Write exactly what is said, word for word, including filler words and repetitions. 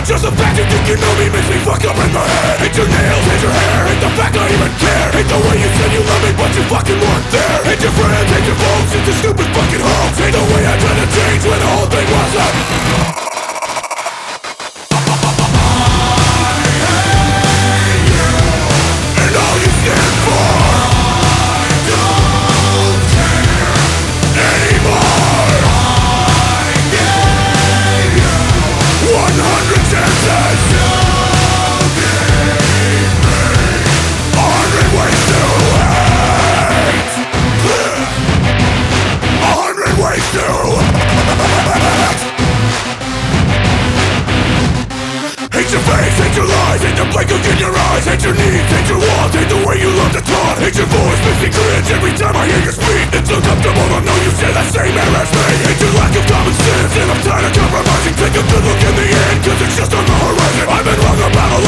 Just the fact you think you know me makes me fuck up in the head. Hate your nails, hate your hair, hate the fact I even care. Hate the way you said you love me but you fucking weren't there. Hate your friends, hate your folks, hate your stupid fucking hoes. Hate the way I tried to change when the whole thing was up. Hate your face, hate your lies, hate the blank look in your eyes. Hate your needs, hate your wants, hate the way you love to talk. Hate your voice, makes me cringe every time I hear you speak. It's uncomfortable to know you share that same air as me. Hate your lack of common sense, and I'm tired of compromising. Take a good look in the end, cause it's just on the horizon. I've been wrong about a